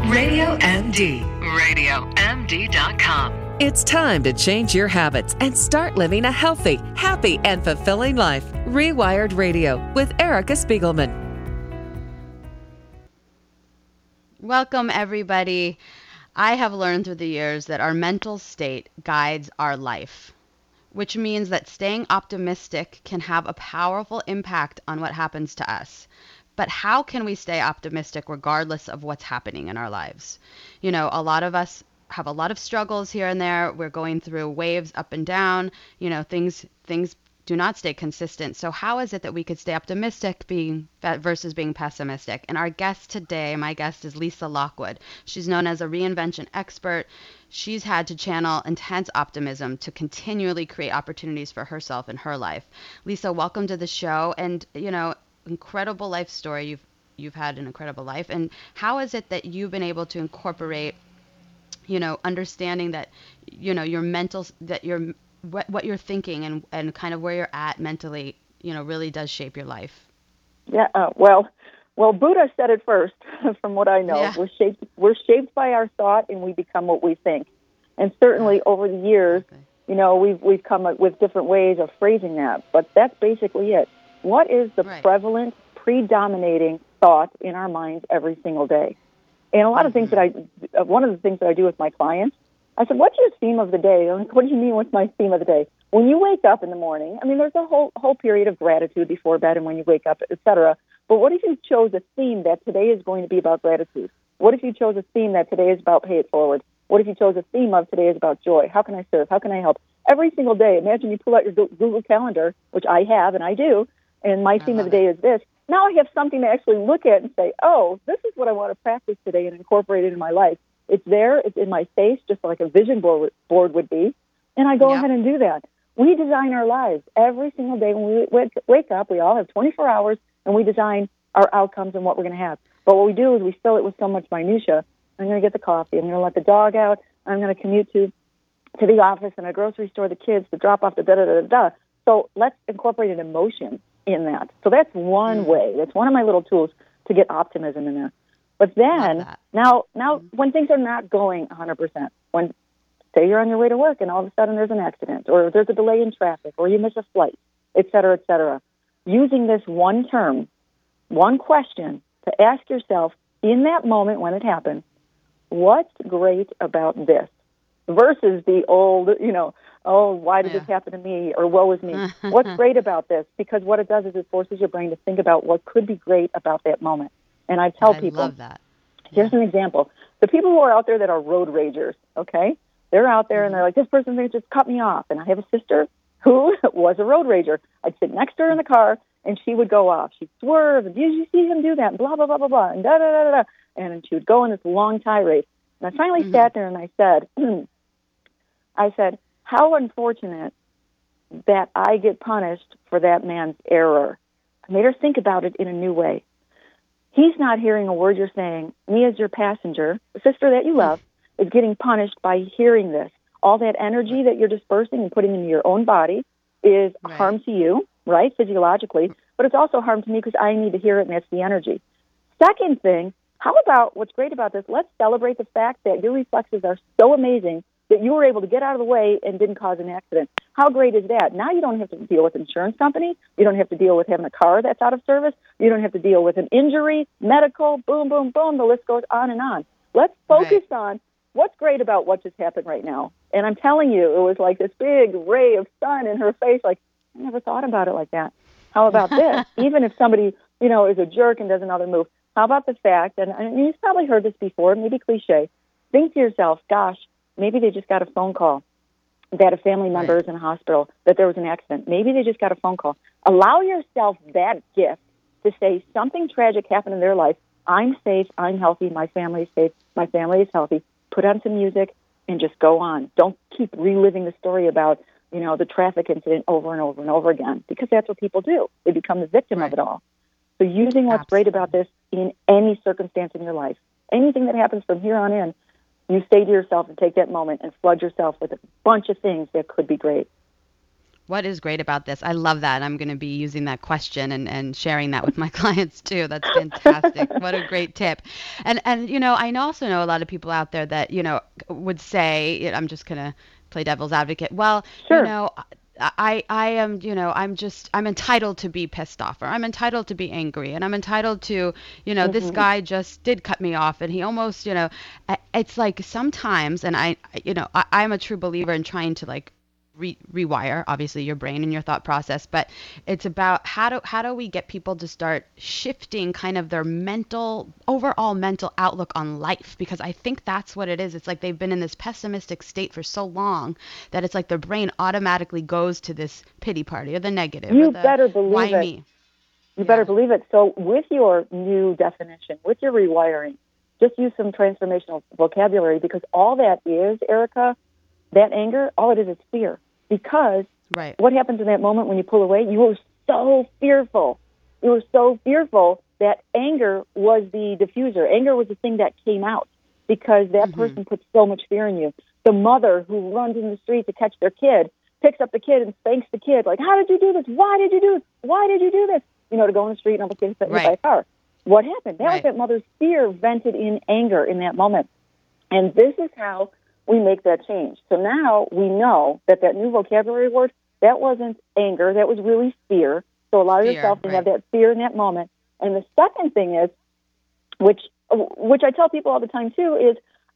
Radio MD. RadioMD.com. It's time to change your habits and start living a healthy, happy, and fulfilling life. Rewired Radio with Erica Spiegelman. Welcome, everybody. I have learned through the years that our mental state guides our life, which means that staying optimistic can have a powerful impact on what happens to us. But how can we stay optimistic regardless of what's happening in our lives? You know, a lot of us have a lot of struggles here and there. We're going through waves up and down. You know, things do not stay consistent. So how is it that we could stay optimistic versus being pessimistic? And our guest today, my guest is Lisa Lockwood. She's known as a reinvention expert. She's had to channel intense optimism to continually create opportunities for herself and her life. Lisa, welcome to the show. And, you know, incredible life story. You've had an incredible life. And how is it that you've been able to incorporate, you know, understanding that, you know, your mental, that your what you're thinking and kind of where you're at mentally, you know, really does shape your life? Yeah, well, Buddha said it first, from what I know. Yeah. We're shaped by our thought, and we become what we think. And certainly over the years, you know, we've come up with different ways of phrasing that, but that's basically it. What is the prevalent, predominating thought in our minds every single day? And a lot of things one of the things that I do with my clients, I said, what's your theme of the day? What do you mean, what's my theme of the day? When you wake up in the morning, I mean, there's a whole period of gratitude before bed and when you wake up, et cetera. But what if you chose a theme that today is going to be about gratitude? What if you chose a theme that today is about pay it forward? What if you chose a theme of today is about joy? How can I serve? How can I help? Every single day, imagine you pull out your Google Calendar, which I have and I do, and my theme of the day is this. Now I have something to actually look at and say, oh, this is what I want to practice today and incorporate it in my life. It's there. It's in my face, just like a vision board would be. And I go ahead and do that. We design our lives every single day. When we wake up, we all have 24 hours, and we design our outcomes and what we're going to have. But what we do is we fill it with so much minutia. I'm going to get the coffee. I'm going to let the dog out. I'm going to commute to the office and a grocery store, the kids, to drop off the da-da-da-da-da. So let's incorporate an emotion in that. So that's one way. That's one of my little tools to get optimism in there. But then, now, when things are not going 100%, when, say you're on your way to work and all of a sudden there's an accident, or there's a delay in traffic, or you miss a flight, et cetera, using this one term, one question to ask yourself in that moment when it happens, what's great about this? Versus the old, you know, oh, why did this happen to me, or woe is me? What's great about this? Because what it does is it forces your brain to think about what could be great about that moment. And I tell people, love that. Here's an example. The people who are out there that are road ragers, okay, they're out there and they're like, this person just cut me off. And I have a sister who was a road rager. I'd sit next to her in the car, and she would go off. She'd swerve, and you see him do that, and blah, blah, blah, blah, blah, and da-da-da-da-da. And she would go in this long tirade. And I finally sat there and I said, how unfortunate that I get punished for that man's error. I made her think about it in a new way. He's not hearing a word you're saying. Me as your passenger, the sister that you love, is getting punished by hearing this. All that energy that you're dispersing and putting into your own body is harm to you, right, physiologically, but it's also harm to me because I need to hear it, and that's the energy. Second thing, how about what's great about this? Let's celebrate the fact that your reflexes are so amazing that you were able to get out of the way and didn't cause an accident. How great is that? Now you don't have to deal with insurance company. You don't have to deal with having a car that's out of service. You don't have to deal with an injury, medical, boom, boom, boom. The list goes on and on. Let's focus on what's great about what just happened right now. And I'm telling you, it was like this big ray of sun in her face, like, I never thought about it like that. How about this? Even if somebody, you know, is a jerk and does another move, how about the fact, and you've probably heard this before, maybe cliche, think to yourself, gosh, maybe they just got a phone call that a family member is in a hospital, that there was an accident. Maybe they just got a phone call. Allow yourself that gift to say something tragic happened in their life. I'm safe. I'm healthy. My family is safe. My family is healthy. Put on some music and just go on. Don't keep reliving the story about, you know, the traffic incident over and over and over again, because that's what people do. They become the victim of it all. So using what's great about this in any circumstance in your life, anything that happens from here on in, you say to yourself and take that moment and flood yourself with a bunch of things that could be great. What is great about this? I love that. I'm going to be using that question and sharing that with my clients too. That's fantastic. What a great tip. And I also know a lot of people out there that, would say, I'm just going to play devil's advocate. Well, Sure. I am, I'm entitled to be pissed off, or I'm entitled to be angry, and I'm entitled to, this guy just did cut me off, and he almost, it's like sometimes, and I'm a true believer in trying to like rewire obviously your brain and your thought process, but it's about how do we get people to start shifting kind of their overall mental outlook on life, because I think that's what it is. It's like they've been in this pessimistic state for so long that it's like their brain automatically goes to this pity party or the negative. You better believe why it. Me. You better believe it. So with your new definition, with your rewiring, just use some transformational vocabulary, because all that is, Erica, that anger, all it is fear. Because what happens in that moment when you pull away? You were so fearful. You were so fearful that anger was the diffuser. Anger was the thing that came out because that person put so much fear in you. The mother who runs in the street to catch their kid picks up the kid and spanks the kid like, how did you do this? Why did you do this? Why did you do this? To go in the street and all the kids hit by a car. What happened? That was that mother's fear vented in anger in that moment. And this is how we make that change. So now we know that new vocabulary word, that wasn't anger, that was really fear. So allow yourself to have that fear in that moment. And the second thing is, which I tell people all the time too, is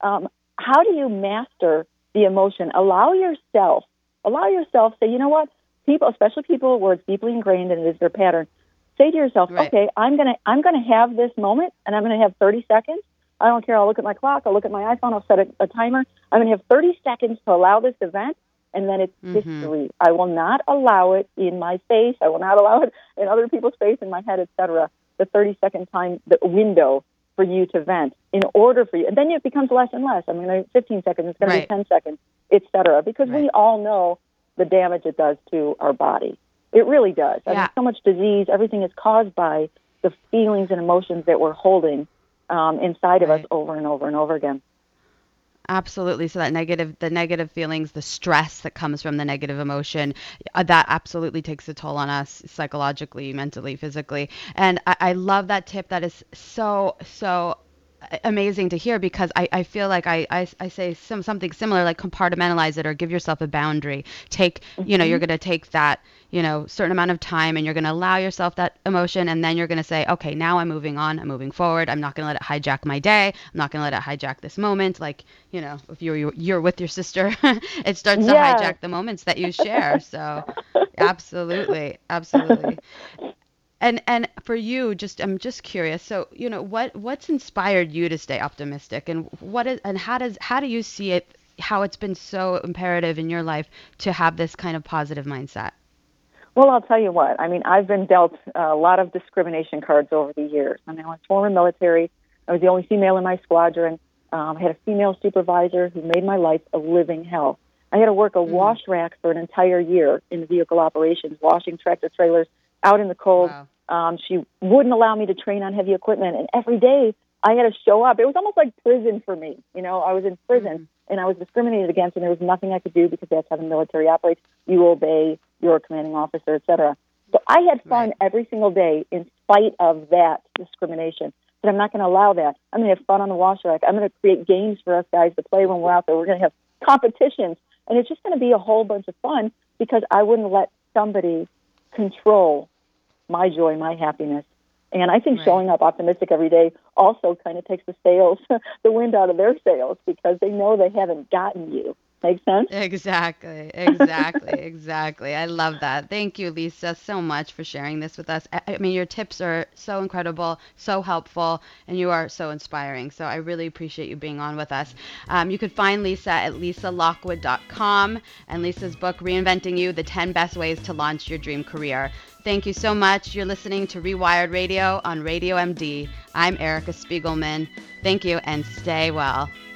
how do you master the emotion? Allow yourself, say, you know what? People, especially people where it's deeply ingrained and it is their pattern, say to yourself, okay, I'm gonna have this moment, and I'm gonna have 30 seconds. I don't care. I'll look at my clock. I'll look at my iPhone. I'll set a timer. I'm going to have 30 seconds to allow this event, and then it's history. I will not allow it in my face. I will not allow it in other people's face, in my head, etc. The 30-second time, the window for you to vent in order for you. And then it becomes less and less. I'm going to 15 seconds. It's going to be 10 seconds, etc. Because we all know the damage it does to our body. It really does. I mean, so much disease, everything is caused by the feelings and emotions that we're holding inside of us over and over and over again. Absolutely. So the negative feelings, the stress that comes from the negative emotion, that absolutely takes a toll on us psychologically, mentally, physically. And I love that tip. That is so amazing to hear, because I feel like I say something similar, like compartmentalize it or give yourself a boundary. Take, you're going to take that, certain amount of time, and you're going to allow yourself that emotion. And then you're going to say, okay, now I'm moving on. I'm moving forward. I'm not going to let it hijack my day. I'm not going to let it hijack this moment. Like, if you're with your sister, it starts to hijack the moments that you share. So absolutely. And for you, I'm just curious. So, what's inspired you to stay optimistic, and how do you see it, how it's been so imperative in your life to have this kind of positive mindset? Well, I'll tell you what. I mean, I've been dealt a lot of discrimination cards over the years. I mean, I was former military. I was the only female in my squadron. I had a female supervisor who made my life a living hell. I had to work a wash rack for an entire year in the vehicle operations, washing tractor trailers out in the cold. Wow. She wouldn't allow me to train on heavy equipment, and every day I had to show up. It was almost like prison for me. I was in prison, and I was discriminated against, and there was nothing I could do, because that's how the military operates. You obey your commanding officer, etc. So I had fun every single day in spite of that discrimination. But I'm not going to allow that. I'm going to have fun on the wash rack. I'm going to create games for us guys to play when we're out there. We're going to have competitions, and it's just going to be a whole bunch of fun, because I wouldn't let somebody control my joy, my happiness. And I think showing up optimistic every day also kind of takes the wind out of their sails, because they know they haven't gotten you. Make sense? Exactly. I love that. Thank you, Lisa, so much for sharing this with us. I mean, your tips are so incredible, so helpful, and you are so inspiring. So I really appreciate you being on with us. You could find Lisa at lisalockwood.com, and Lisa's book, Reinventing You, The 10 Best Ways to Launch Your Dream Career. Thank you so much. You're listening to Rewired Radio on Radio MD. I'm Erica Spiegelman. Thank you, and stay well.